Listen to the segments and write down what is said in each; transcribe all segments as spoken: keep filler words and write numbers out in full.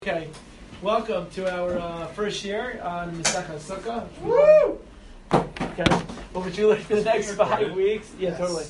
Okay, welcome to our uh, first year on Masechah Sukkah. Woo! Okay, well, which we learn for the next five weeks. Yeah, yes. Totally.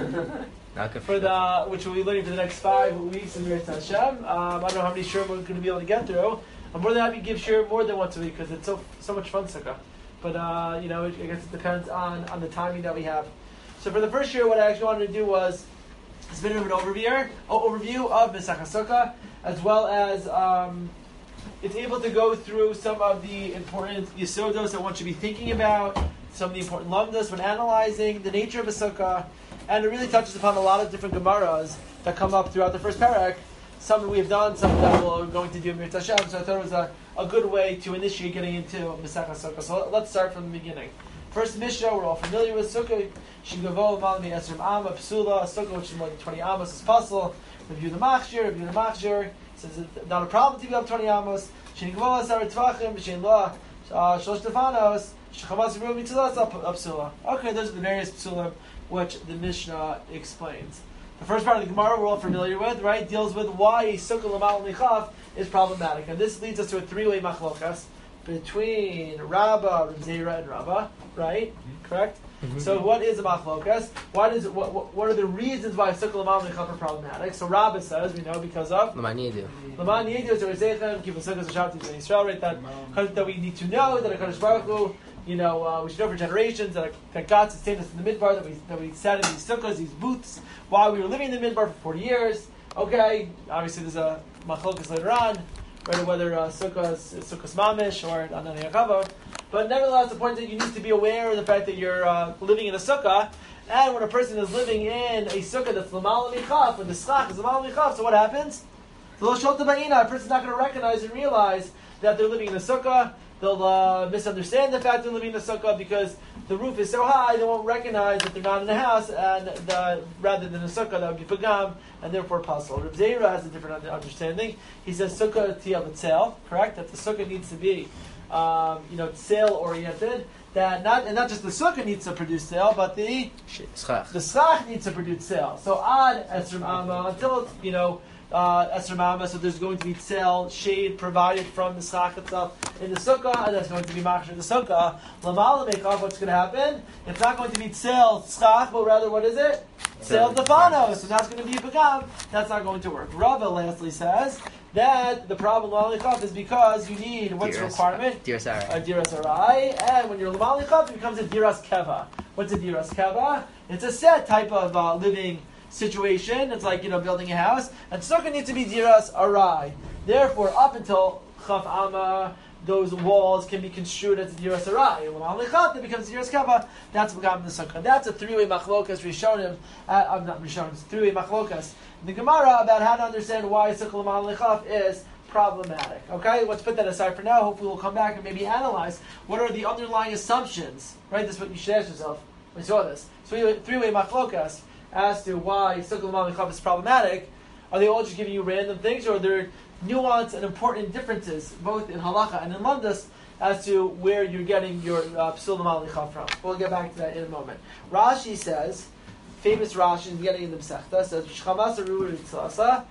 Not good for the which we'll be learning for the next five weeks in Yirtzeh Hashem. Um, I don't know how many shirim we're going to be able to get through. I'm more than happy to give shirim more than once a week because it's so so much fun Sukkah. But uh, you know, I guess it depends on on the timing that we have. So for the first year, what I actually wanted to do was a bit of an overview, overview of Masechah Sukkah, as well as um, it's able to go through some of the important yisodos that one should be thinking about, some of the important lamdas when analyzing the nature of a sukkah, and it really touches upon a lot of different gemaras that come up throughout the first parak. Some that we have done, some that we're going to do in Yirtzeh Hashem. So I thought it was a, a good way to initiate getting into Masechah Sukkah. So let's start from the beginning. First Mishnah, we're all familiar with Sukkah. Shigavo Malmi Esrim Amma Psula, Sukkah, which is more than twenty amos, is puzzle. Review the Machshir, review the Machshir. Says it's not a problem to be up twenty amos. Shinigvo Asar Tvachim, B'Shein La, Shlosh Tefanos, Shechamas Rumi Tzilas Psula. Okay, those are the various psulim which the Mishnah explains. The first part of the Gemara we're all familiar with, right, deals with why a Sukkah L'mal Michaf is problematic. And this leads us to a three-way machlokas between Rabbah, Reb Zera, and Rabbah, right? Mm-hmm. Correct? Mm-hmm. So what is a machlokas? Why does what, what what are the reasons why Sukkah L'mal Michaf are problematic? So Rabbah says, we know, because of L'man Yedu. L'man Yedu, so Rezeichem, Kibbutz Sukkah, Zashav, Tzim Yisrael, right? That, that we need to know that HaKadosh Baruch Hu, you know, uh, we should know for generations that, that God sustained us in the midbar, that we that we sat in these sukkahs, these booths, while we were living in the midbar for forty years. Okay, obviously there's a machlokas later on, right? Whether uh, sukkah is sukkahs mamish or anani yakavod. But nevertheless, the point is that you need to be aware of the fact that you're uh, living in a sukkah, and when a person is living in a sukkah that's l'mal michaf, when the schach is l'mal michaf, so what happens? The lo sholta ba'ina, a person's not going to recognize and realize that they're living in a sukkah. They'll uh, misunderstand the fact they're living in a sukkah because the roof is so high, they won't recognize that they're not in a house, and the, rather than a sukkah, that would be pagam, and therefore possible. Reb Zera has a different understanding. He says sukkah tiyah b'tzel, correct? That the sukkah needs to be, um, you know, tzel oriented. That not and not just the sukkah needs to produce tzel, but the schach. the schach needs to produce tzel. So ad esrim amma until you know. Uh, Esrim Amma, so there's going to be tzel, shade provided from the schach itself in the sukkah, and that's going to be machshir the sukkah. L'mal mechav, what's going to happen? It's not going to be tzel schach, but rather what is it? Tzel tefanos, so that's going to be a pagam. That's not going to work. Rava lastly says that the problem l'mal mechav is because you need what's the requirement? Diras arai. A diras arai, and when you're l'mal mechav, it becomes a diras keva. What's a diras keva? It's a set type of uh, living situation. It's like, you know, building a house. And sukkah needs to be diras arai. Therefore, up until chaf amma, those walls can be construed as diras arai. L'mal lechat, it becomes diras kava. That's begam the sukkah. That's a three-way machlokas rishonim. Uh, I'm not rishonim. It's three-way machlokas. The Gemara about how to understand why sukkah l'mal lechat is problematic. Okay, let's put that aside for now. Hopefully, we'll come back and maybe analyze what are the underlying assumptions. Right, this is what you should ask yourself. We saw this. So, three-way machlokas as to why Sukkah L'mal Michaf is problematic. Are they all just giving you random things, or are there nuance and important differences, both in halacha and in lamdas, as to where you're getting your uh, Psul L'mal Michaf from? We'll get back to that in a moment. Rashi says, famous Rashi in the beginning of the Masechta, says, Shchamas Aru Ritzasa,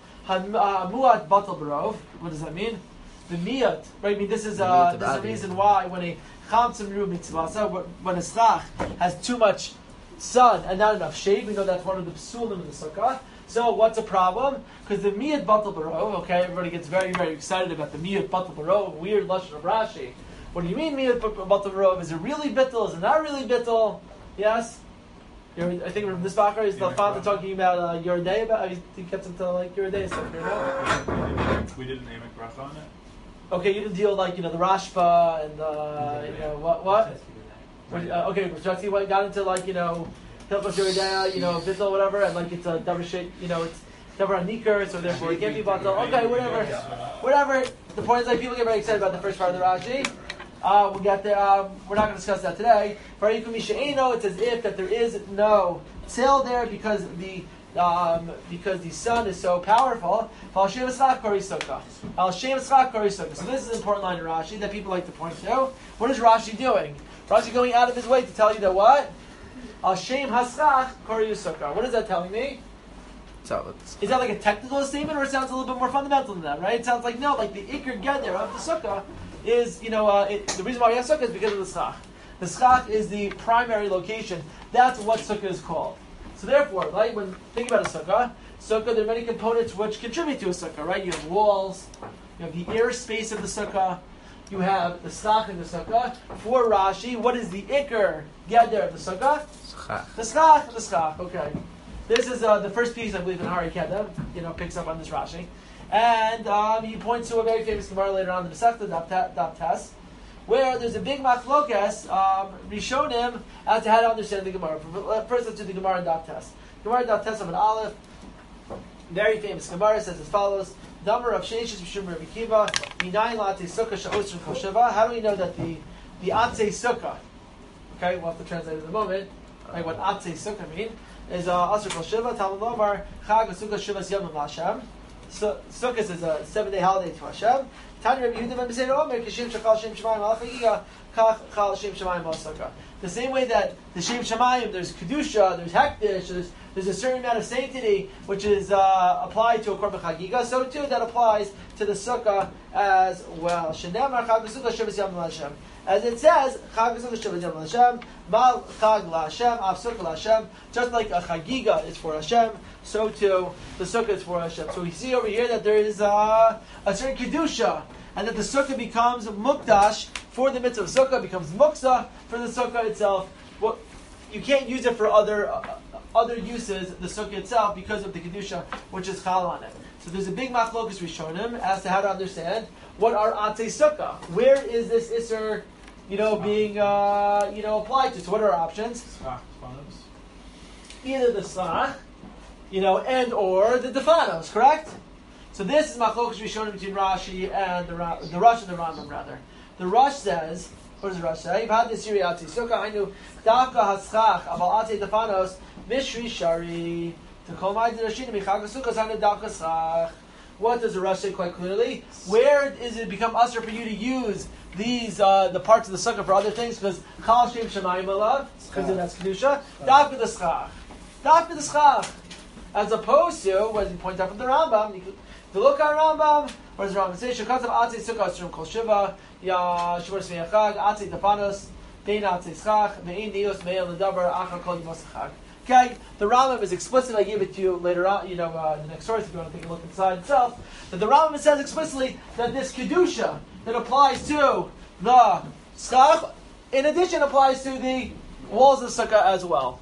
Hamuat Batal Barov. What does that mean? The miyat, right? I mean, this is, uh, this is a reason why when a Chamsim Ru Mitzvasa, when a schach has too much sun and not enough shade, we know that's one of the psulim in the sukkah. So what's a problem? Because the miyat batal barov, okay, everybody gets very, very excited about the miyat batal barov, weird lashon of Rashi. What do you mean miyat batal barov? Is it really bittul? Is it not really bittul? Yes? You're, I think from this bacher is the father talking about uh, your day, about, he gets into like your day stuff, you know? We didn't name a bracha on it. Okay, you didn't deal like, you know, the Rashba and uh, you know, what, what? Uh, okay, Shakti got into like, you know, Hilchos Yeridea, you know, Bittul, whatever, and like it's a double shit, you know, it's never a Niker, so therefore it can't be Batal. Okay, whatever. Whatever. The point is like people get very excited about the first part of the Rashi. Uh, we'll get there. Um, we're not going to discuss that today. For Yikum Misha'eno, it's as if that there is no tzel there because the um, because the sun is so powerful. Al Shem Eschach Kori Sukkah. Al Shem Eschach Kori Sukkah. So this is an important line in Rashi that people like to point to. What is Rashi doing? Rashi going out of his way to tell you that what? Al Shem Haschach Kori Sukkah. What is that telling me? So is that like a technical statement, or it sounds a little bit more fundamental than that, right? It sounds like no, like the ikr geder of the sukkah is, you know, uh, it, the reason why we have sukkah is because of the schach. The schach is the primary location. That's what sukkah is called. So therefore, right, when think about a sukkah, sukkah, there are many components which contribute to a sukkah, right? You have walls, you have the air space of the sukkah, you have the schach in the sukkah. For Rashi, what is the ikr geder of the sukkah? schach. The schach, the schach, okay. This is uh, the first piece, I believe, in Hari Kedem, you know, picks up on this Rashi. And um, he points to a very famous Gemara later on in the Masechta Daf Tes, where there's a big machlokes, um, Rishonim, as to how to understand the Gemara. First, let's do the Gemara in Daf Tes. Gemara Daf Tes of an Aleph, very famous Gemara, says as follows: Number of Sheishis Mishum Rabbi Kiva, Minayin La'atei Sukkah Sha'osrim Kol Shiva. How do we know that the the Atzei Sukkah? Okay, we'll have to translate it in a moment. Like what Atzei Sukkah mean is Asr Kol Shiva. Talmud Lomar Chag Sukkah Shivas Yomim Hashem. Sukkot is a seven-day holiday to Hashem. Tanya Rabbi Yehuda ben Beseir Omer Kishim Shachal Shem Shemayim Al Chagiga Kach Chal Shem Shemayim Al Sukkah. The same way that the Shem Shemayim, there's kedusha, there's hektish, there's there's a certain amount of sanctity which is uh, applied to a korban chagiga. So too that applies to the sukkah as well. Shenemar Chag Sukkah Shivas Yomim Hashem. As it says, Chag Sukkah Shivas Yomim Hashem, Mal Chag La Hashem, Av Sukkah La Hashem. Just like a chagiga is for Hashem, so too the sukkah is for Hashem. So we see over here that there is uh, a certain kedusha, and that the sukkah becomes mukdash for the mitzvah of sukkah, becomes muksa for the sukkah itself. Well, you can't use it for other uh, other uses, the sukkah itself, because of the kedusha which is chal on it. So there's a big machlokus rishonim as to how to understand what are atzei sukkah. Where is this iser, you know, being uh, you know applied to? So what are our options? Either the schach, you know, and or the defanos, correct? So this is machlokus rishonim between Rashi and the Ra- the Rush and the Rambam rather. The Rush says, what does the Rush say? You've had this Siri atzei sukkah. I knew daka haschach aval atzei defanos mishri shari to kol ma'id rashinim michag sukkah zanu daka schach. What does the Rush say quite clearly? Where is it become usher for you to use these uh, the parts of the sukkah for other things? Because chal shem shemayim alav, because that's kedusha. Dafka the schach, dafka the schach, as opposed to what he points out from the Rambam. You could, to look at Rambam, what does the Rambam say? Shekatzam atzei sukkah asrum kol shiva ya shmur smei chag atzei defanos dein atzei schach ve'in nios me'el ledavar achar kol yimos chag. Okay, the Rambam is explicit. I give it to you later on, you know, uh, the next source if you want to take a look inside itself. That the Rambam says explicitly that this kedusha that applies to the schach, in addition, applies to the walls of the sukkah as well.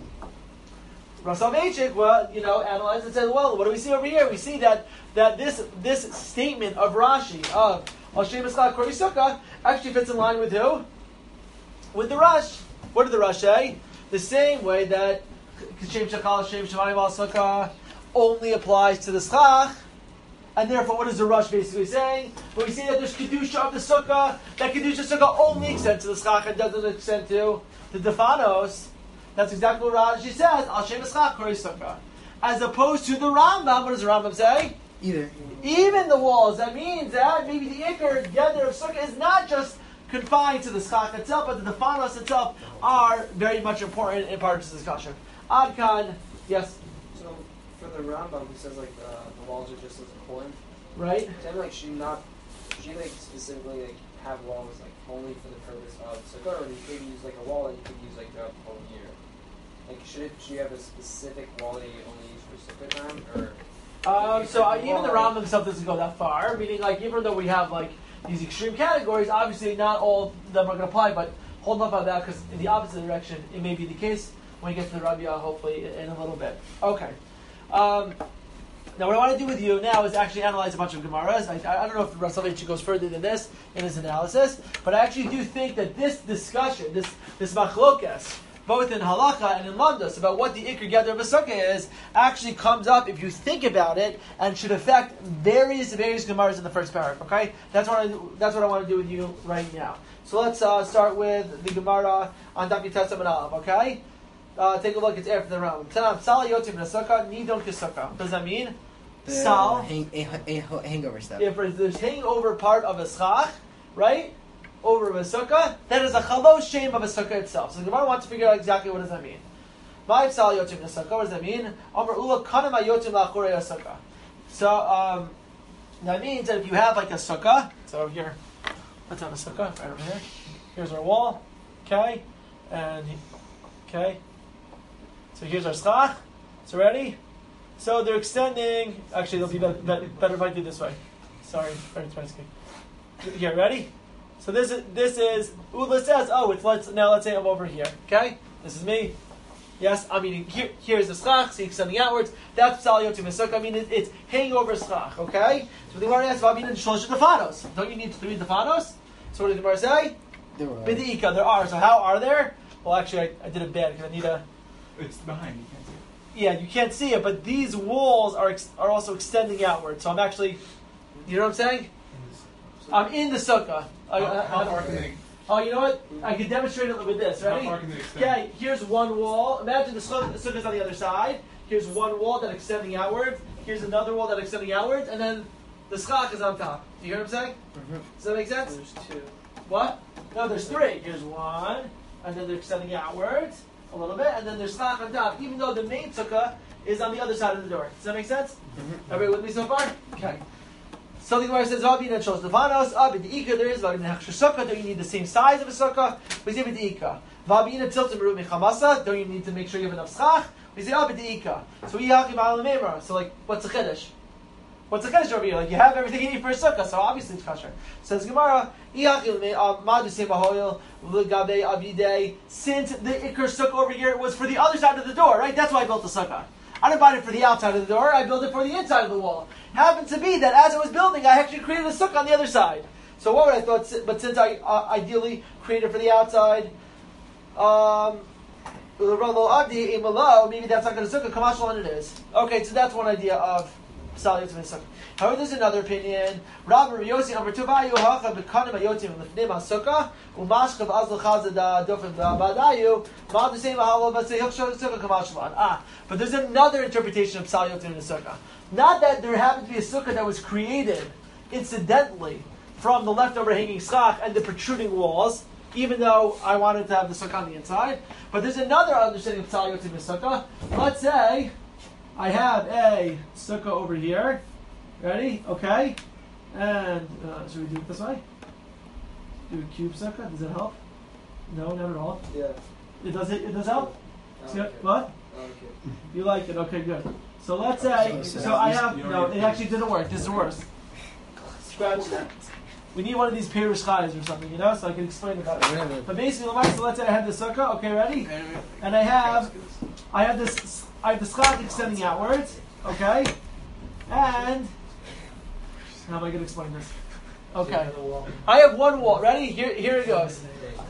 Rasav Eichik, well, you know, analyzed and said, well, what do we see over here? We see that that this this statement of Rashi of Hashem Eschach Kori Sukkah actually fits in line with who? With the Rush. What did the Rush say? The same way that Shem Shachal Shem Shemayim Al Sukkah only applies to the schach, and therefore, what is the Rush basically saying? Well, we see that there's kedusha of the sukkah. That kedusha sukkah only extends to the schach and doesn't extend to the defanos. That's exactly what Rashi says. Al Shem Eschach Kori Sukkah, as opposed to the Rambam. What does the Rambam say? Either. Even the walls. That means that maybe the ikr gather of sukkah is not just confined to the schach itself, but the defanos itself are very much important in part of the discussion. Adkan, yes. So for the Rambam, he says like the, the walls are just as important, Right. then like should not, should you like specifically like have walls like only for the purpose of sukkah, or you could use like a wall that you could use like throughout the whole year? Like should it, should you have a specific wall that you only use for sukkah time, or? Um, so uh, even the Rambam himself doesn't go that far. Meaning, like even though we have like these extreme categories, obviously not all of them are going to apply. But hold off on that because in the opposite direction, it may be the case when we get to the Rabbi, hopefully in a little bit. Okay. Um, now, what I want to do with you now is actually analyze a bunch of Gemaras. I, I don't know if Rav Soloveitchik goes further than this in his analysis, but I actually do think that this discussion, this this machlokas, both in halacha and in landos, about what the ikr gather of a sukkah is, actually comes up if you think about it, and should affect various various Gemaras in the first paragraph. Okay, that's what I, that's what I want to do with you right now. So let's uh, start with the Gemara on Daf Yud Tes Aleph. Okay. Uh, take a look, it's after the Rambam. Tanam, Sal yotim nesaka, nidon kisaka. What does that mean? The Sal. hang, a, a, a hangover stuff. If there's hangover part of a schach, right? Over of a sukkah, that is a chalosh shame of a sukkah itself. So the Gemara wants to figure out exactly what does that mean. My psal yotim min sukkah. What does that mean? Amar ula kana ma yotim la'achorei sukkah. So um, that means that if you have like a sukkah, so here, let's have a sukkah right over here. Here's our wall, okay, and okay. So here's our schach. So ready? So they're extending. Actually, it'll be better, better, better if I do this way. Sorry, very trying to Here, ready? So this is this is Ula says, oh, it's let's now let's say I'm over here. Okay, this is me. Yes, I'm eating. Here, here's the schach. See, extending outwards. That's psal yotim sukkah. I mean, it, it's hanging over schach. Okay. So the Gemara asks, "V'amin shlosh defanos." Don't you need three defanos? So what did the Gemara say? There were. B'di'ika, there are. So how are there? Well, actually, I, I did it bad because I need a. It's behind. You can't see it. Yeah, you can't see it, but these walls are ex- are also extending outward. So I'm actually, you know what I'm saying? I'm in the sukkah. I, How, I, how I, far can they? oh, you know what? I can demonstrate it with this. How Ready? far can they extend? Okay, here's one wall. Imagine the sukkah the sukkah's on the other side. Here's one wall that's extending outward. Here's another wall that's extending outward, and then the schach is on top. Do you hear what I'm saying? Mm-hmm. Does that make sense? There's two. What? No, there's three. Here's one, and then they're extending outwards a little bit, and then there's schach on top, even though the main sukkah is on the other side of the door. Does that make sense? Mm-hmm. Everybody with me so far? Okay. So the Gemara says, "V'abin and shos devanos, abin deika." There is v'abin hechsher sukkah. Don't you need the same size of a sukkah? We say deika. V'abin and tiltim merut mechamasa. Don't you need to make sure you have enough schach? We say abin deika. So we hakim al memra. So like, what's a chiddush? What's a chiddush over here? Like you have everything you need for a sukkah, so obviously it's kosher. Says Gemara, madu sema hoil l'gabe avidei. Since the ikar sukkah over here was for the other side of the door, right? That's why I built the sukkah. I didn't buy it for the outside of the door. I built it for the inside of the wall. Happened to be that as I was building, I actually created a sukkah on the other side. So what would I thought? But since I uh, ideally created for the outside, um, maybe that's not going to sukkah. Kamashal, and it is. Okay, so that's one idea of psal yotim sukkah. However, there's another opinion. Rabbi Yosi Amar Tuvayu Hacha Bekanim Ayotim Lefnim Sukkah Umashkav Azl Chazada Dofim Badayu Ma the same Halav Say Hilchshot Sukkah Kamashlan. Ah, but there's another interpretation of psal yotim in the sukkah. Not that there happened to be a sukkah that was created incidentally from the leftover hanging schach and the protruding walls, even though I wanted to have the sukkah on the inside. But there's another understanding of psal yotim in the sukkah. Let's say I have a sukkah over here. Ready? Okay. And uh, should we do it this way? Do a cube sukkah? Does it help? No, not at all. Yeah. It does it. It does help. I See like it? it. What? I like it. You like it? Okay, good. So let's say. So- So I have you don't no. need- It actually didn't work. This is worse. Scratch that. We need one of these Pirush Chais or something, you know, so I can explain about it. But basically, so let's say I have the sukkah. Okay, ready? And I have, I have this, I have the schach extending outwards. Okay, and how am I going to explain this? Okay, I have one wall. Ready? Here, here it goes.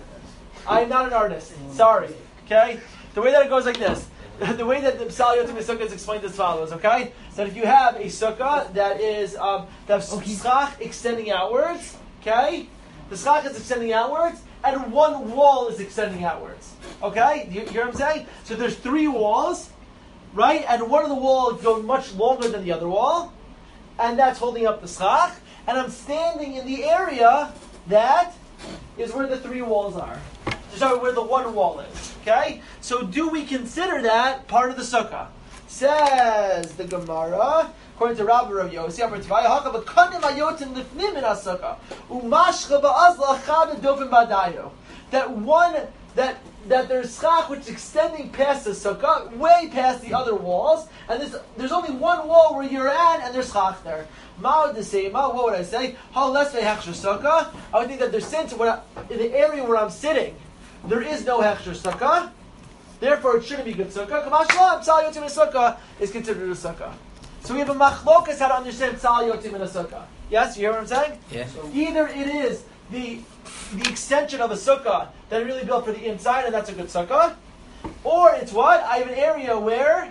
I am not an artist. Sorry. Okay, the way that it goes like this. The way that the psal yotim sukkah is explained as follows. Okay, that if you have a sukkah that is um, that schach extending outwards. Okay, the schach is extending outwards, and one wall is extending outwards. Okay, you, you hear what I'm saying? So there's three walls, right? And one of the walls goes much longer than the other wall, and that's holding up the schach. And I'm standing in the area that is where the three walls are. Sorry, where the one wall is. Okay? So do we consider that part of the sukkah? Says the Gemara, according to Rabbi Rav Yossi, Amar Tivaya Haka B'kanim Ayotim Lifnim in HaSukkah Umashcha Ba'azla Chad Dofim Badayu. That one, that that there's schach which is extending past the sukkah, way past the other walls, and there's, there's only one wall where you're at, and there's schach there. Ma would say, Ma, what would I say? Ha less hechsher sukkah. I would think that there's since when I, in the area where I'm sitting, there is no hechsher sukkah. Therefore, it shouldn't be good sukkah. Kamashlam, psal yotim in a sukkah is considered a sukkah. So we have a machlokas how to understand psal yotim in a sukkah. Yes, you hear what I'm saying? Yeah. So Either it is the the extension of a sukkah that really built for the inside, and that's a good sukkah, or it's what? I have an area where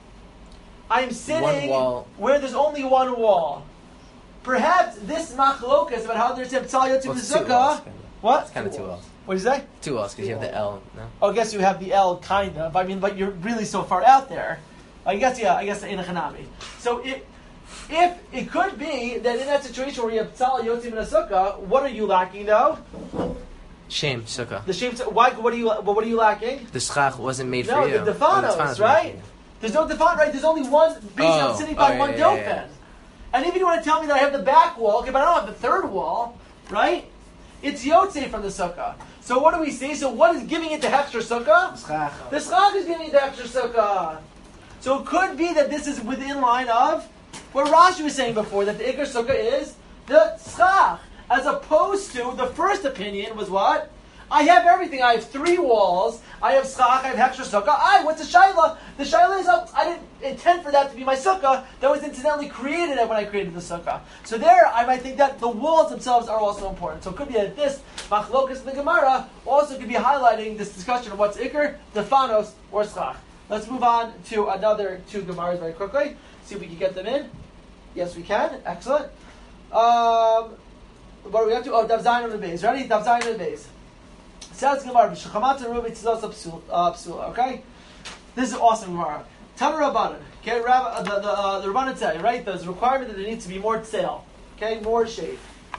I'm sitting One wall. where there's only one wall. Perhaps this machlokas about how to understand psal yotim in Well, a it's two walls, sukkah. kind of. What? It's kind of two walls. What did you say? Two walls, because you have the L, no? Oh, I guess you have the L, kind of. I mean, but you're really so far out there. I guess, yeah, I guess in a Hanami. So it, if it could be that in that situation where you have Tzal Yotzim in a Sukkah, what are you lacking though? Shame, sukkah. The shame. Why? What are you? What are you lacking? The schach wasn't made No, for you. the Oh, defanos, defanos right? made for you. There's no defan, right? There's only one. Basically, I'm Oh. sitting by Oh, one yeah, dopen. yeah, yeah. And even if you want to tell me that I have the back wall, okay, but I don't have the third wall, right? It's yotze from the sukkah. So what do we see? So what is giving it the extra sukkah? The schach is giving it the extra sukkah. So it could be that this is within line of what Rashi was saying before, that the ikar sukkah is the schach, as opposed to the first opinion was what? I have everything. I have three walls. I have schach. I have extra sukkah. I what's a shaila? The shaila is up. I didn't intend for that to be my sukkah. That was incidentally created when I created the sukkah. So there, I might think that the walls themselves are also important. So it could be that this machlokas in the Gemara also could be highlighting this discussion of what's ikar, defanos, or schach. Let's move on to another two Gemaras very quickly. See if we can get them in. Yes, we can. Excellent. Um, what are we up to? Oh, Dav Zayin on the base. Ready? Dav Zayin on the base. Says Gemara, "B'shechamata rubi tzilasa psula." Okay, this is awesome Gemara. Tanu Rabbanan. Okay, Rabbi, uh, the the, uh, the Rabbanan say, right? There's a requirement that there needs to be more tzeil. Okay, more shade.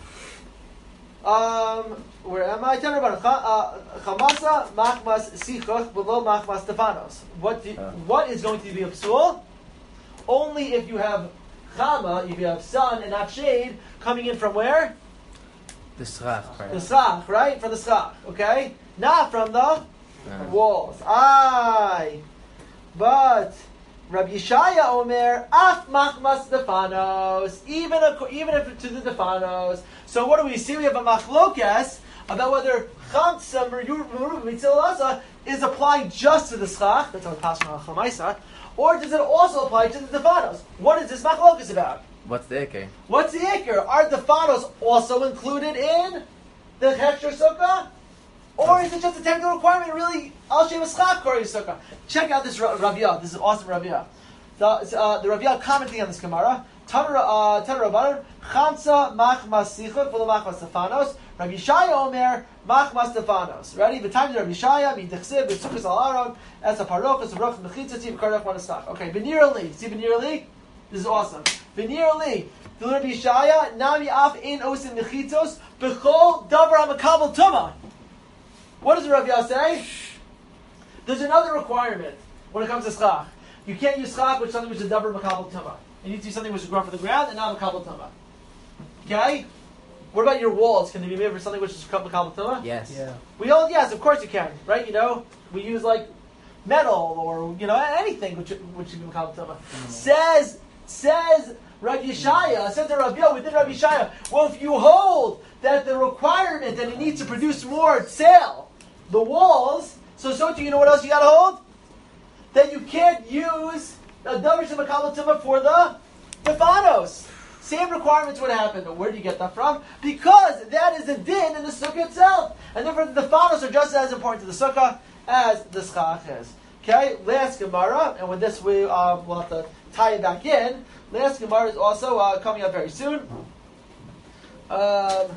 Um, where am I? Tanu Rabbanan. Chamasa machmas sichuch below machmas stefanos. What do, Uh. what is going to be a psul? Only if you have chama, if you have sun and not shade coming in from where? The schach part. The schach, right? From the schach, okay? Not from the Uh, walls. Aye. But Rabbi Yeshaya Omer, af machmas defanos, even a, even if to the defanos. So what do we see? We have a machlokas about whether chamsa mitzilasa is applying just to the schach. That's how it's on chamaisa, or does it also apply to the defanos? What is this machlokas about? What's the ikar? What's the ikar? Are the defanos also included in the hechsher sukkah? Or is it just a technical requirement? Really, al shem eschach kori sukkah. Check out this Ra- Raviyah. This is awesome Raviyah. The, uh, the Raviyah commenting on this Gemara. Taner uh, Rabbanan chamsa machmas sichut v'lo machmas stefanos. Rabbi Yishaya Omer machmas stefanos. Ready? The time of Rabbi Yishaya midechsiv b'sukas al aron as a parochas ruch mechitza tiv karach manastach. Okay, Benir Li. See Benir Li? This is awesome. Benir Li. The Rabbi Yishaya nami af ein osin mechitzos b'chol davar hamakabel tuma. What does the Raviyah say? There's another requirement when it comes to schach. You can't use schach with something which is davar makabel tuma. It needs to be something which is grown from the ground and not makabel tuma. Okay? What about your walls? Can they be made for something which is makabel tuma? Yes. Yeah. We all, yes, of course you can, right? You know, we use like metal or you know anything which which should be makabel tuma. Mm-hmm. Says says Rabbi Yeshaya, says the Raviyah within Rabbi Yeshaya. Well, if you hold that the requirement that it needs to produce more tzeil, the walls, so so do you know what else you got to hold? That you can't use a davar shel makabel tuma for the defanos. Same requirements would happen. But where do you get that from? Because that is a din in the sukkah itself. And therefore the defanos are just as important to the sukkah as the schach is. Okay, last Gemara, and with this we uh, will have to tie it back in. Last Gemara is also uh, coming up very soon. Um,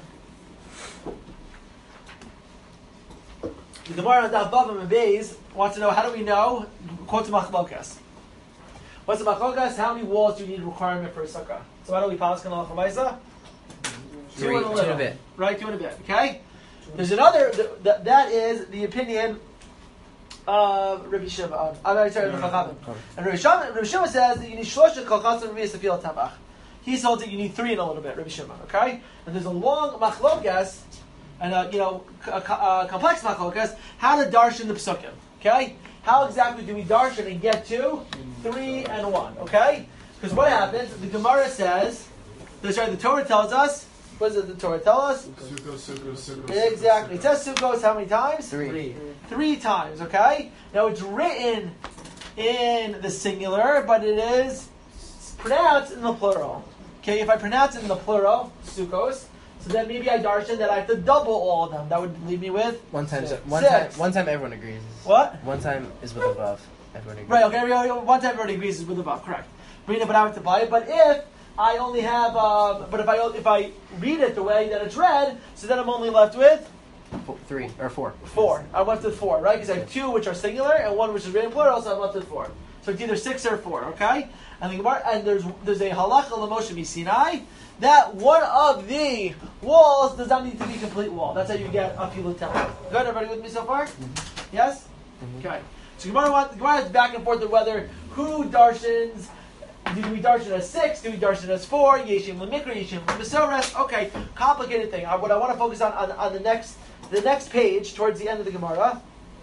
the Gemara on Daf Bavim and Beis wants to know, how do we know? Quotes machlokas. What's the machlokas? How many walls do you need requirement for a sukkah? So why don't we pass on the Chamaisa? Three, Two and a two little. and a bit. Right, two and a bit. Okay? There's another, th- th- that is the opinion of Rabbi Shimon. I'm sorry, the Chachamim. And Rabbi Shimon, Rabbi Shimon says that you need shlosha kolchatzim Rabbi Yisrael Tabach. He holds that you need three in a little bit, Rabbi Shimon. Okay? And there's a long machlokas, and a, you know, a, a complex machlokas, how to darshan the psukim. Okay? How exactly do we darshan and get to three and one? Okay? Because what happens, the Gemara says, the, sorry, the Torah tells us, what does the Torah tell us? Sukkot, Sukkot, Sukkot. Exactly. It says Sukkos how many times? Three. Three times, okay? Now it's written in the singular, but it is pronounced in the plural. Okay, if I pronounce it in the plural, Sukkos, so then maybe I darshan that I have to double all of them. That would leave me with One time, Six. one Six. time, one time. Everyone agrees. what? One time is with above. Everyone agrees. Right, okay, we- we- one time everybody agrees is with above, correct. Read it, but I have to buy it. But if I only have, um, but if I if I read it the way that it's read, so then I'm only left with Four, three or four. four. I'm left with four, right? Because I have two which are singular and one which is written plural, so I'm left with four. So it's either six or four, okay? And the Gemara, and there's there's a halacha l'Moshe Sinai that one of the walls does not need to be a complete wall. That's how you get a filu tefach. Good, everybody with me so far? Mm-hmm. Yes? Mm-hmm. Okay. So Gemara, want, Gemara is back and forth on whether who darshans. Do we darshan as six? Do we darshan as four? Yeshim lemikra, yeshim lemesores. Okay, complicated thing. I, what I want to focus on, on on the next the next page towards the end of the Gemara.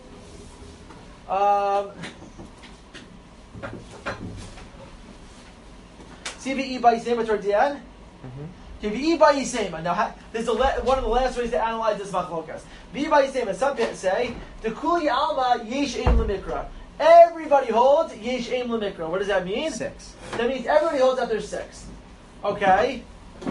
Um, C V E by Yisema towards the end. Okay, V E by Yisema. Now, ha, this is a le- one of the last ways to analyze this machlokas. V E by Yisema. Some people say the kuli alma yesh im lemikra. Everybody holds yesh im lemikra. What does that mean? Six. That means everybody holds that there's six. Okay?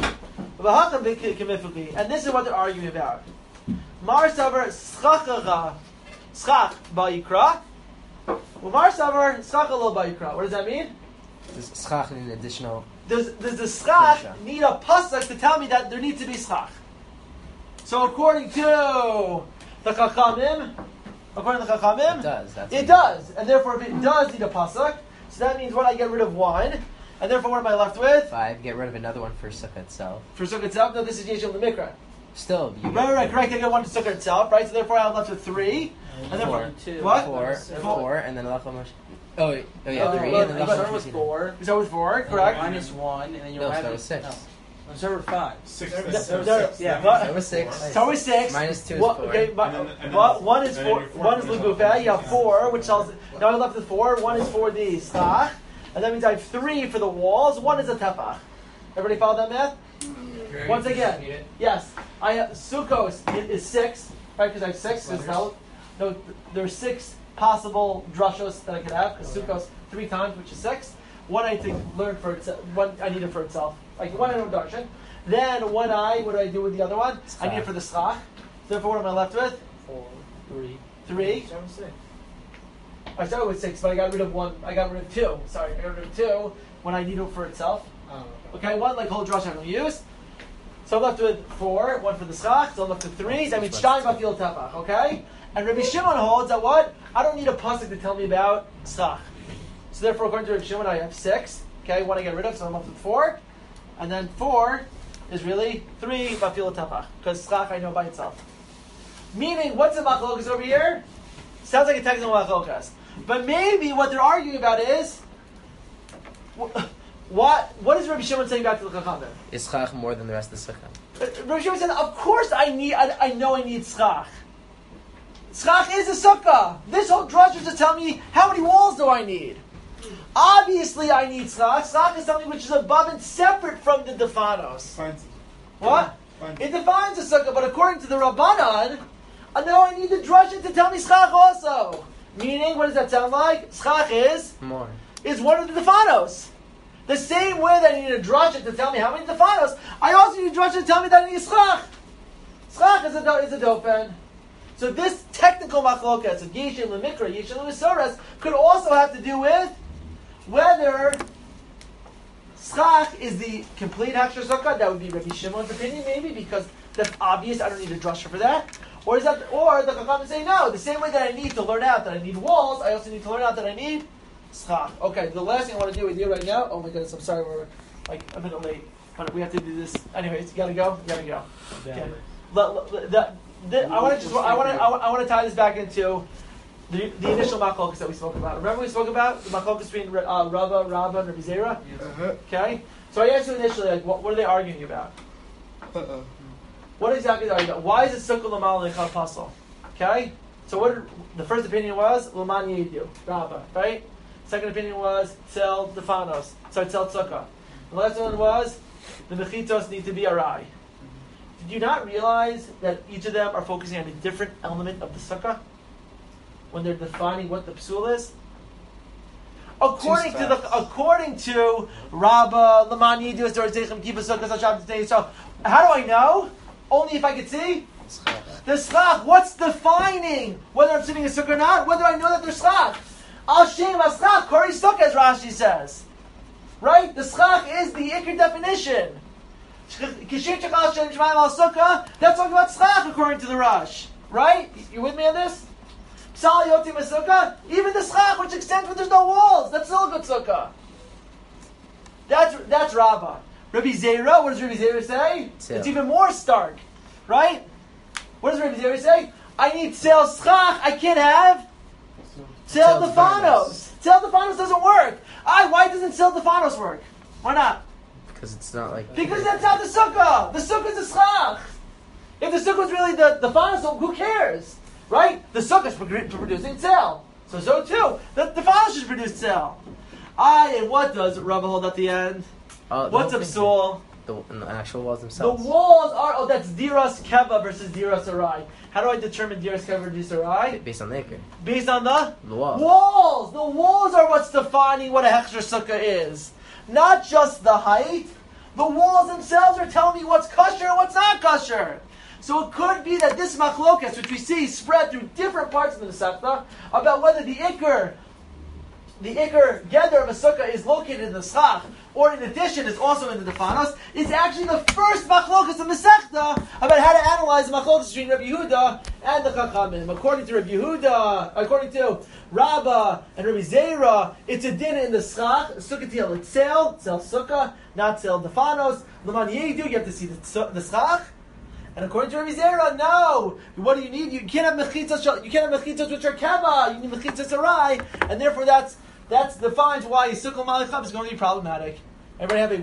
And this is what they're arguing about. Mar savar schachacha schach ba'ikra. Mar savar schacha lo ba'ikra. What does that mean? Does schach need an additional? Does, does the schach need a pasuk to tell me that there needs to be schach? So according to the Chachamim, according to the Chachamim, It does. That's it does. And therefore if it does need a pasuk, so that means when I get rid of one, and therefore what am I left with? Five. Get rid of another one for sukkah itself. For sukkah itself? No, this is Yeshua Lemikra. Still, you Right, right, right, correct. I get one to sukkah itself, right? So therefore I'm left with three. And then Four. Two. What? Four, Four. four, and then lach lamosh. Oh, wait. oh yeah, Oh, three, well, and then you lach start with lamosh. four. You start with four, and correct? Minus one, and then you're No, adding- start with six. No. I'm start with five. Six. No, Six. no, no, Six. yeah, Yeah. what? Start with six. Start with six. Minus two is What- four. Okay, but, And then- and then- what- one is and four. then your One is four Lugufa. You have comes four, which tells. Now I'm left with four. One is for the schach, and that means I have three for the walls. One is a tefach. Everybody follow that math? Once again, yes. I have sukkos is- is six, right? Because I have six. There's no, no, there's six possible drushos that I could have. Because sukkos three times, which is six. One I need to learn for itself. One I need it for itself. Like one I know darshan. Then one I, what do I do with the other one? I need it for the schach. Therefore, what am I left with? Four, three, Three. seven, six. I started with six, but I got rid of one. I got rid of two. Sorry, I got rid of two when I need it for itself. Oh, Okay, one like whole drush I don't use. So I'm left with four, one for the schach. So I'm left with three. That means shtayim bafil tefach. Okay, and Rabbi Shimon holds that what? I don't need a pasuk to tell me about schach. So therefore, according to Rabbi Shimon, I have six. Okay, one I get rid of, so I'm left with four, and then four is really three bafil tefach because schach I know by itself. Meaning, what's the machlokas over here? Sounds like a technical machlokas, but maybe what they're arguing about is wh- what what is Rabbi Shimon saying back to the Chachamim? Is schach more than the rest of the sukkah? Uh, Rabbi Shimon said, "Of course I need. I, I know I need schach. Schach is a sukkah. This whole drush is to tell me how many walls do I need. Obviously, I need schach. Schach is something which is above and separate from the defanos. Finds- What? finds- It defines a sukkah, but according to the Rabbanan, I know I need the drusha to tell me schach also. Meaning, what does that sound like? Schach is More. is one of the defanos. The same way that I need a drusha to tell me how many defanos, I also need a drusha to tell me that I need schach. Schach is a do- is a dofen. So this technical machlokas of yeshin lemikra, yeshin lemesoras could also have to do with whether schach is the complete hechsher sukkah. That would be Rabbi Shimon's opinion, maybe, because that's obvious. I don't need a drusha for that. Or is that, or the Chachamim say no. The same way that I need to learn out that I need walls, I also need to learn out that I need schach. Okay, the last thing I want to do with you right now. Oh my goodness, I'm sorry, we're like a minute late, but we have to do this. Anyways, you gotta go. You gotta go. Okay. Let- let- the- the- I want to just, I want to, I want to tie this back into the, the initial machlokas that we spoke about. Remember we spoke about the machlokas between uh, Rava, Rava, and Rabbi Zera. Uh-huh. Okay, so I asked you initially, like, what, what are they arguing about? Uh-oh. What exactly are they arguing about? Why is it sukkah lamal and pasal? Okay, so what did, the first opinion was laman yedu, Rava, right? Second opinion was tzel defanos, sorry, tzel sukkah. The last one was the mechitos need to be arai. Did you not realize that each of them are focusing on a different element of the sukkah when they're defining what the psul is? According to the according to Rabbah, Laman Yidu is Dorzechem Kibbutz Sukkah Hashem today. So how do I know? Only if I could see the schach. What's defining whether I'm sitting in a sukkah or not? Whether I know that there's schach. Al Shem Aschach Kori Sukkah, as Rashi says. Right? The schach is the ikr definition. Kishir Chachal Shem Shemaim Al Sukkah. That's talking about schach according to the Rash. Right? You with me on this? Psal Yotim Sukkah. Even the schach, which extends when there's no walls, that's still a good sukkah. That's that's Rabbah. Rabbi Zera, what does Rabbi Zera say? Tzel. It's even more stark, right? What does Rabbi Zera say? I need Tzel Schach, I can't have Tzel Tzel Defanos. Tzel Defanos doesn't work. I, why doesn't Tzel Defanos work? Why not? Because it's not like. Because that's not the sukkah. The sukkah is a schach. If the sukkah is really the the fanos, who cares, right? The sukkah is pro- producing tzel, so so too the the fanos should produce tzel. I and what does Rava hold at the end? Oh, the What's whole up, thing- Saul? The, and the actual walls The themselves. walls are oh that's diras keva versus diras arai. How do I determine diras keva versus diras arai? Based on the acre. Based on the The wall. walls. The walls are what's defining what a hechsher sukkah is. Not just the height. The walls themselves are telling me what's kosher and what's not kosher. So it could be that this machlokas, which we see spread through different parts of the Masechta, about whether the ikr, the ikr gather of a sukkah is located in the schach, or in addition is also in the defanos, is actually the first machlokas of Masechta about how to analyze the machlokas between Rabbi Yehuda and the Chachamim. According to Rabbi Yehuda, according to Rabbah and Rabbi Zera, it's a din in the schach, sukkah til tzel, tzel sukkah, not tzel defanos. L'man yedu, you have to see the, tz- the schach. And according to Rabbi Zera, no. What do you need? You can't have mechitzas. You can't have mechitzas which are keva. You need mechitzas arai, and therefore that's that's defines why sukkah malichab is going to be problematic. Everybody have a